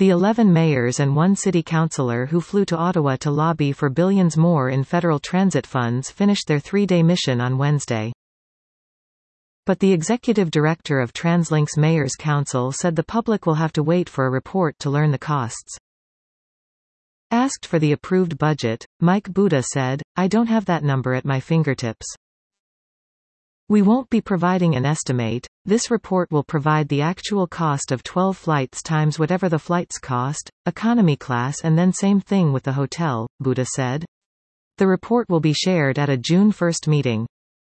The 11 mayors and one city councillor who flew to Ottawa to lobby for billions more in federal transit funds finished their three-day mission on Wednesday. But the executive director of TransLink's Mayors Council said the public will have to wait for a report to learn the costs. Asked for the approved budget, Mike Buda said, "I don't have that number at my fingertips. We won't be providing an estimate. This report will provide the actual cost of 12 flights times whatever the flights cost, economy class, and then same thing with the hotel," Buda said. The report will be shared at a June 1 meeting.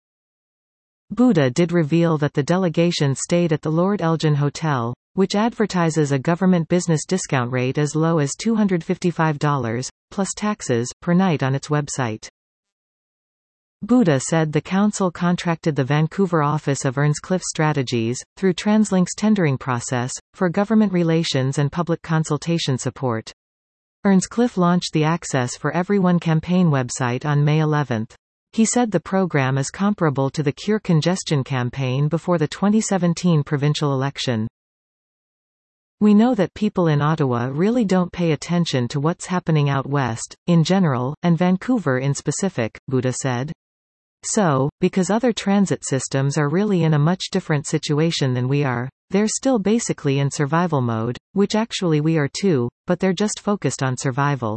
Buda did reveal that the delegation stayed at the Lord Elgin Hotel, which advertises a government business discount rate as low as $255, plus taxes, per night on its website. Buda said the council contracted the Vancouver office of Earnscliffe Strategies, through TransLink's tendering process, for government relations and public consultation support. Earnscliffe launched the Access for Everyone campaign website on May 11. He said the program is comparable to the Cure Congestion campaign before the 2017 provincial election. "We know that people in Ottawa really don't pay attention to what's happening out west, in general, and Vancouver in specific," Buda said. "So, because other transit systems are really in a much different situation than we are, they're still basically in survival mode, which actually we are too, but they're just focused on survival."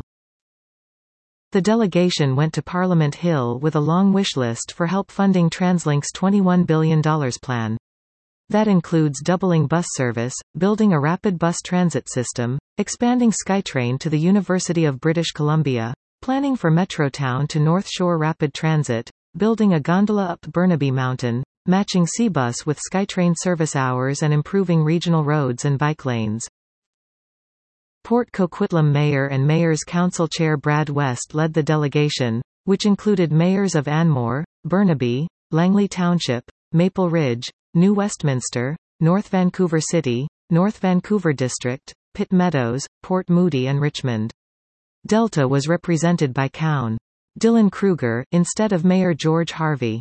The delegation went to Parliament Hill with a long wish list for help funding TransLink's $21 billion plan. That includes doubling bus service, building a rapid bus transit system, expanding SkyTrain to the University of British Columbia, planning for Metrotown to North Shore Rapid Transit, building a gondola up Burnaby Mountain, matching Seabus with SkyTrain service hours, and improving regional roads and bike lanes. Port Coquitlam Mayor and Mayor's Council Chair Brad West led the delegation, which included mayors of Anmore, Burnaby, Langley Township, Maple Ridge, New Westminster, North Vancouver City, North Vancouver District, Pitt Meadows, Port Moody and Richmond. Delta was represented by Cown. Dylan Kruger, instead of Mayor George Harvey.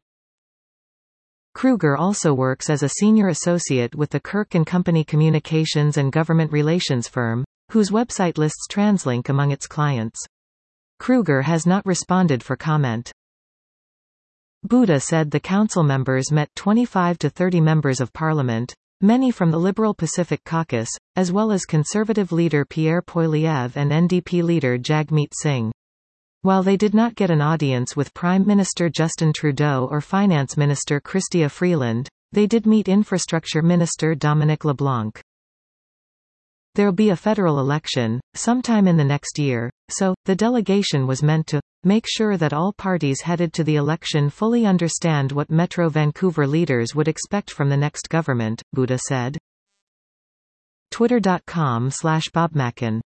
Kruger also works as a senior associate with the Kirk & Company communications and government relations firm, whose website lists TransLink among its clients. Kruger has not responded for comment. Buda said the council members met 25 to 30 members of parliament, many from the Liberal Pacific Caucus, as well as Conservative leader Pierre Poilievre and NDP leader Jagmeet Singh. While they did not get an audience with Prime Minister Justin Trudeau or Finance Minister Chrystia Freeland, they did meet Infrastructure Minister Dominic LeBlanc. There'll be a federal election, sometime in the next year, so, the delegation was meant to make sure that all parties headed to the election fully understand what Metro Vancouver leaders would expect from the next government, Buda said. Twitter.com/BobMacken